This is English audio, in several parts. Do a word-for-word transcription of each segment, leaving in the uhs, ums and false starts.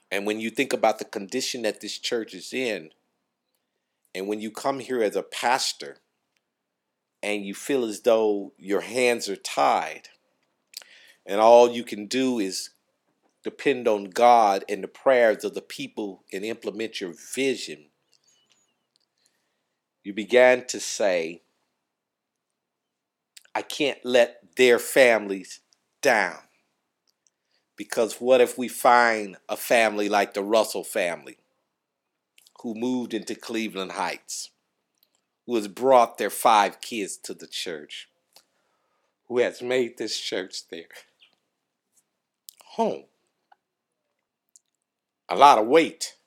And when you think about the condition that this church is in, and when you come here as a pastor and you feel as though your hands are tied and all you can do is depend on God and the prayers of the people and implement your vision, you began to say, I can't let their families down. Because what if we find a family like the Russell family who moved into Cleveland Heights, who has brought their five kids to the church, who has made this church their home? A lot of weight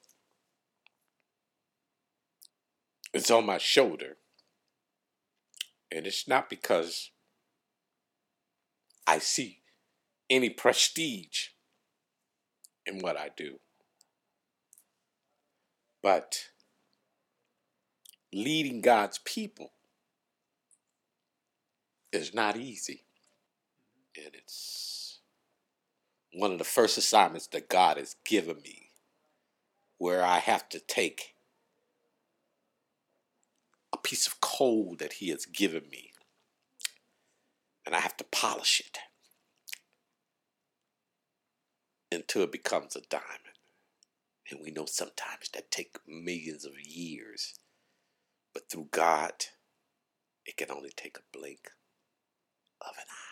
is on my shoulder. And it's not because I see any prestige in what I do. But leading God's people is not easy. And it's one of the first assignments that God has given me, where I have to take a piece of coal that he has given me and I have to polish it until it becomes a diamond. And we know sometimes that takes millions of years. But through God, it can only take a blink of an eye.